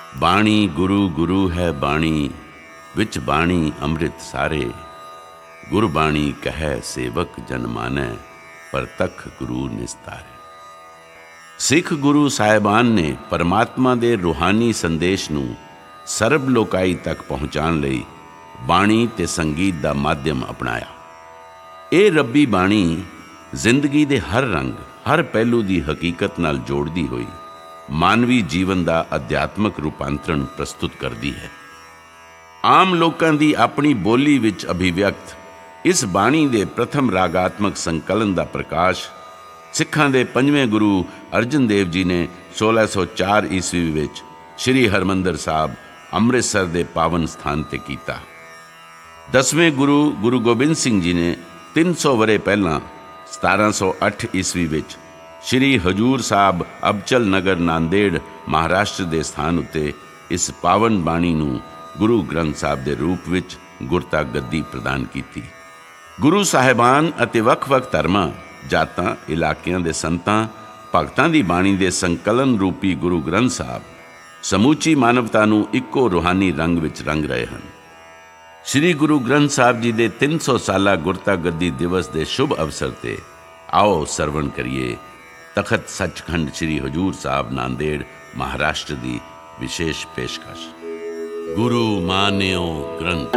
बाणी गुरु गुरु है बाणी, विच बाणी अमृत सारे। गुरबाणी कहे सेवक जन मानै, परतख गुरु निस्तारे। सिख गुरु साहिबान ने परमात्मा दे रूहानी संदेश नूं सर्ब लोकाई तक पहुँचाउण लई बाणी ते संगीत दा माध्यम अपनाया। ਇਹ ਰੱਬੀ ਬਾਣੀ ਜ਼ਿੰਦਗੀ ਦੇ ਹਰ ਰੰਗ, ਹਰ ਪਹਿਲੂ ਦੀ ਹਕੀਕਤ ਨਾਲ ਜੋੜਦੀ ਹੋਈ ਮਾਨਵੀ ਜੀਵਨ ਦਾ ਅਧਿਆਤਮਕ ਰੂਪਾਂਤਰਣ ਪ੍ਰਸਤੁਤ ਕਰਦੀ ਹੈ। ਆਮ ਲੋਕਾਂ ਦੀ ਆਪਣੀ ਬੋਲੀ ਵਿੱਚ ਅਭਿਵਿਅਕਤ ਇਸ ਬਾਣੀ ਦੇ ਪ੍ਰਥਮ ਰਾਗਾਤਮਕ ਸੰਕਲਨ ਦਾ ਪ੍ਰਕਾਸ਼ ਸਿੱਖਾਂ ਦੇ 5ਵੇਂ ਗੁਰੂ ਅਰਜਨ ਦੇਵ ਜੀ ਨੇ 1604 ਈਸਵੀ ਵਿੱਚ ਸ਼੍ਰੀ ਹਰਮੰਦਰ ਸਾਹਿਬ ਅੰਮ੍ਰਿਤਸਰ ਦੇ ਪਾਵਨ ਸਥਾਨ ਤੇ ਕੀਤਾ। 10ਵੇਂ ਗੁਰੂ ਗੁਰੂ ਗੋਬਿੰਦ ਸਿੰਘ ਜੀ ਨੇ 300 ਵਰੇ ਪਹਿਲਾਂ 1708 ਈਸਵੀ ਵਿੱਚ ਸ਼੍ਰੀ ਹਜੂਰ ਸਾਹਿਬ ਅਬਚਲ ਨਗਰ ਨਾਂਦੇੜ ਮਹਾਰਾਸ਼ਟਰ ਦੇ ਸਥਾਨ ਉੱਤੇ ਇਸ ਪਾਵਨ ਬਾਣੀ ਨੂੰ ਗੁਰੂ ਗ੍ਰੰਥ ਸਾਹਿਬ ਦੇ ਰੂਪ ਵਿੱਚ ਗੁਰਤਾ ਗੱਦੀ ਪ੍ਰਦਾਨ ਕੀਤੀ। ਗੁਰੂ ਸਾਹਿਬਾਨ ਅਤੇ ਵੱਖ-ਵੱਖ ਧਰਮਾਂ, ਜਾਤਾਂ, ਇਲਾਕਿਆਂ ਦੇ ਸੰਤਾਂ ਭਗਤਾਂ ਦੀ ਬਾਣੀ ਦੇ ਸੰਕਲਨ ਰੂਪੀ ਗੁਰੂ ਗ੍ਰੰਥ ਸਾਹਿਬ ਸਮੁੱਚੀ ਮਾਨਵਤਾ ਨੂੰ ਇੱਕੋ ਰੂਹਾਨੀ ਰੰਗ ਵਿੱਚ ਰੰਗ ਰਹੇ ਹਨ। ਸ਼੍ਰੀ ਗੁਰੂ ਗ੍ਰੰਥ ਸਾਹਿਬ ਜੀ ਦੇ 300 ਸਾਲਾ ਗੁਰਤਾ ਗੱਦੀ ਦਿਵਸ ਦੇ ਸ਼ੁਭ ਅਵਸਰ ਤੇ ਆਓ ਸਰਵਣ ਕਰੀਏ ਤਖਤ ਸੱਚਖੰਡ ਸ਼੍ਰੀ ਹਜੂਰ ਸਾਹਿਬ ਨਾਂਦੇੜ ਮਹਾਰਾਸ਼ਟਰ ਦੀ ਵਿਸ਼ੇਸ਼ ਪੇਸ਼ਕਸ਼। ਗੁਰੂ ਮਾਨਿਓ ਗ੍ਰੰਥ।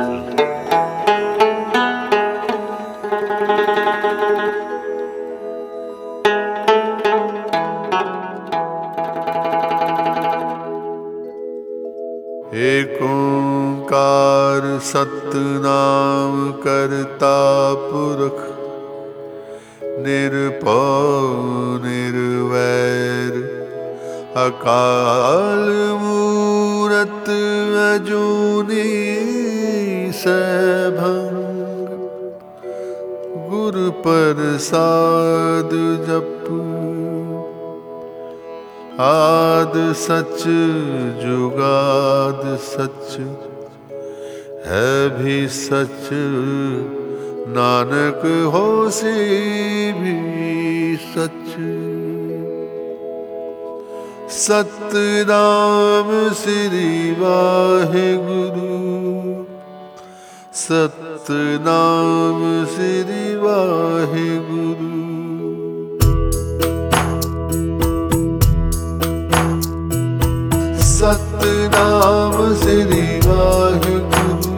ਏਕ ਓੰਕਾਰ सतनाम करता पुरख, निरभउ निर्वैर अकाल मूरत अजूनी सैभंग। गुर प्रसाद जप आद सच जुगाद सच, है भी सच नानक होसी भी सच। सतनाम श्री वाहिगुरु, सतनाम श्री वाहिगुरु। सतनाम श्री वाहिगुरु,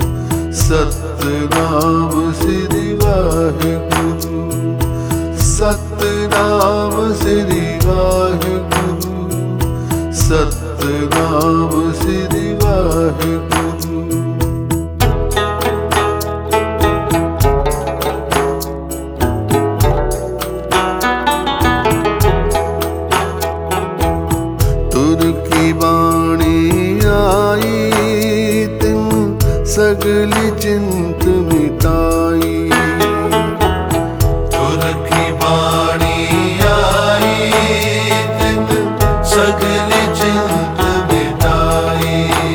सतनाम श्री वाहिगुरु, सतनाम श्री वाहिगुरु, सतनाम श्री वाहिगुरु। तुर की बाणी आई तिन सगली चिंत मिटाई। तुर की बाणी आई तिन सगली चिंत मिटाई।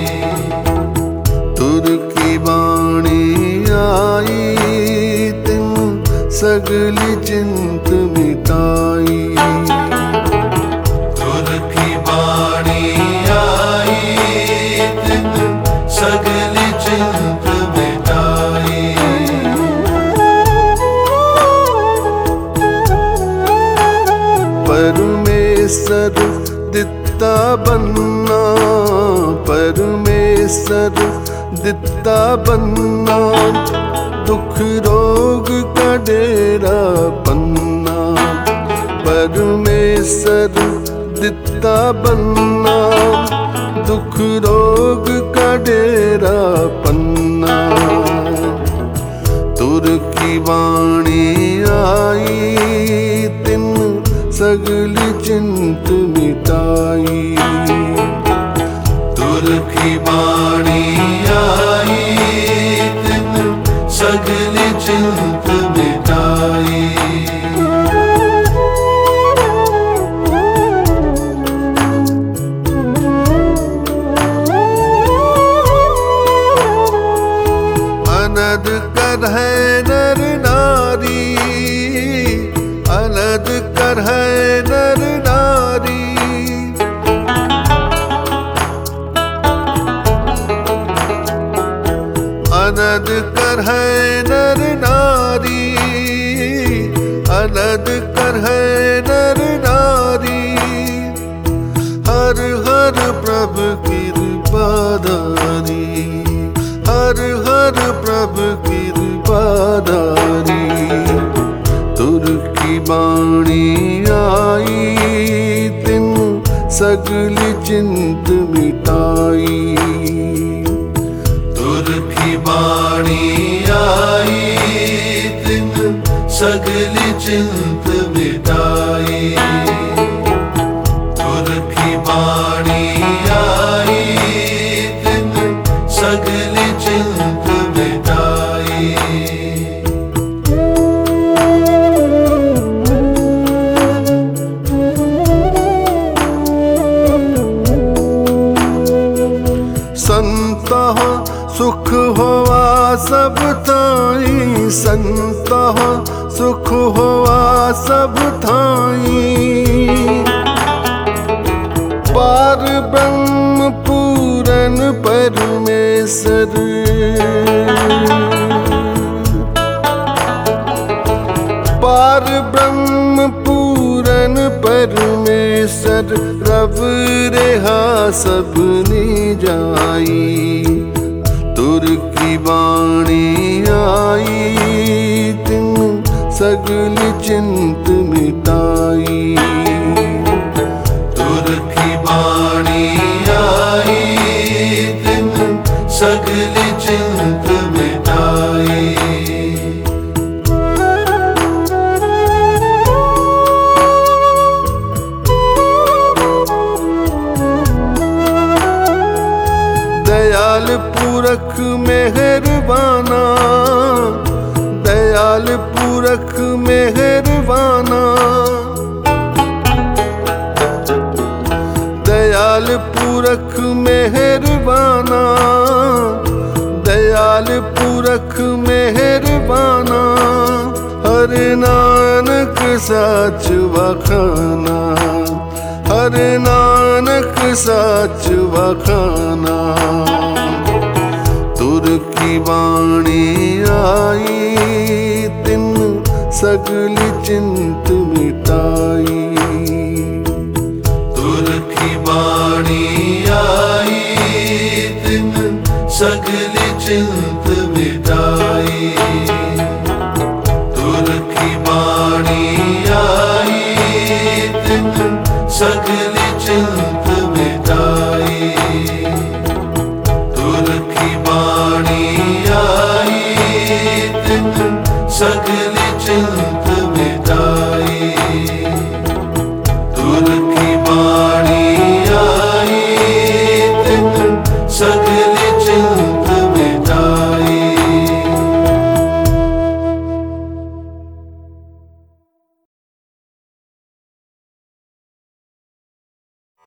तुर की बाणी आई तिन सगली चिंत मिटाई। तुर की बाणी आई तिन सगली चिंत मिटाई। परमेश्वर दिता बनना, परमेश्वर दिता बनना, दुख रोग का डेरा पन्ना। परमेश्वर दिता बनना, दुख रोग का डेरा पन्ना। तुर की वाणी आई तिन सगली चिंत मिटाई। तुर की वाणी आई तिन सगली चिंत मिटाई। अनद कर है नर नारी, अनद कर है नर नारी। अनद करहै नर नारी, अनद करहै नर नारी। हर हर प्रभु कृपाधारी, हर हर प्रभु कृपाधारी। तुर की बाणी आई तिन सगल चिंत मिटाई। तुर की बाणी आई तिन सगल चिंत मिटाई। तुर की बाणी आई तिन सगल चिंत मिटाई। संतः सुख होवा सब थाई, संतः सुख होवा सब थाई। पार ब्रह्म पूरन परमेश्वर, पार ब्रह्म पूरन परमेश्वर। रब रेहा सबनी जाई। तुर की बाणी आई तिन सगल चिंत मिटाई। तुर की बाणी आई तिन सगल चिंत मिटाई। दयाल पूरख मेहरबाना, दयाल पूरख मेहरबाना। दयाल पूरख मेहरबाना, दयाल पूरख मेहरबाना। हर नानक साच बखाना, हर नानक साच बखाना। तुर की बाणी आई तिन सगल चिंत मिटाई। तुर की बाणी आई तिन सगल चिंत मिटाई। तुर की बाणी आई तिन सगल चिंत मिटाई। तुर की बाणी आई तिन सगल चिंत